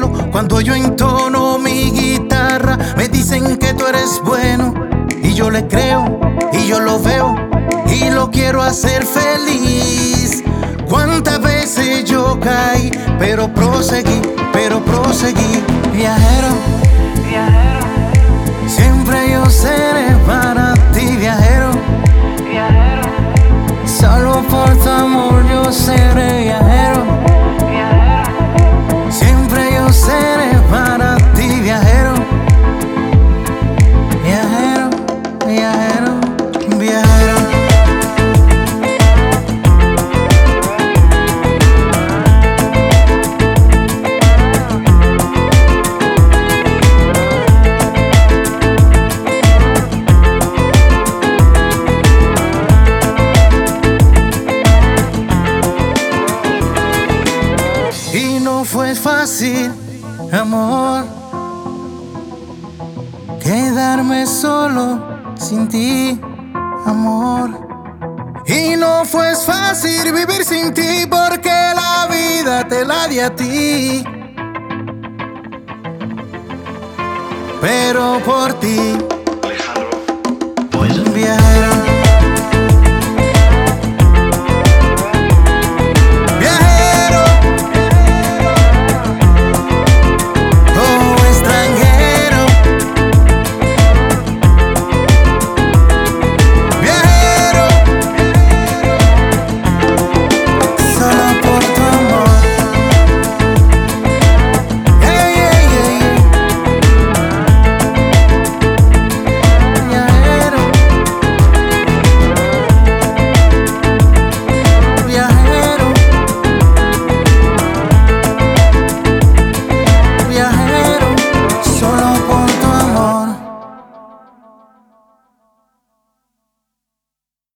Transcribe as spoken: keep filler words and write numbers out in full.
cielo. Cuando yo entono mi guitarra, me dicen que tú eres bueno. Y yo le creo, y yo lo veo, y lo quiero hacer feliz. Cuántas veces yo caí, pero proseguí, pero proseguí. Viajero, Viajero, siempre yo seré para ti, viajero. viajero, Solo por tu amor yo seré viajero. viajero, Siempre yo seré para ti, viajero. Viajero, viajero, viajero. Y no fue fácil, amor, quedarme solo sin ti, amor. Y no fue fácil vivir sin ti, porque la vida te la di a ti. Pero por ti, Alejandro Poyser. viajero.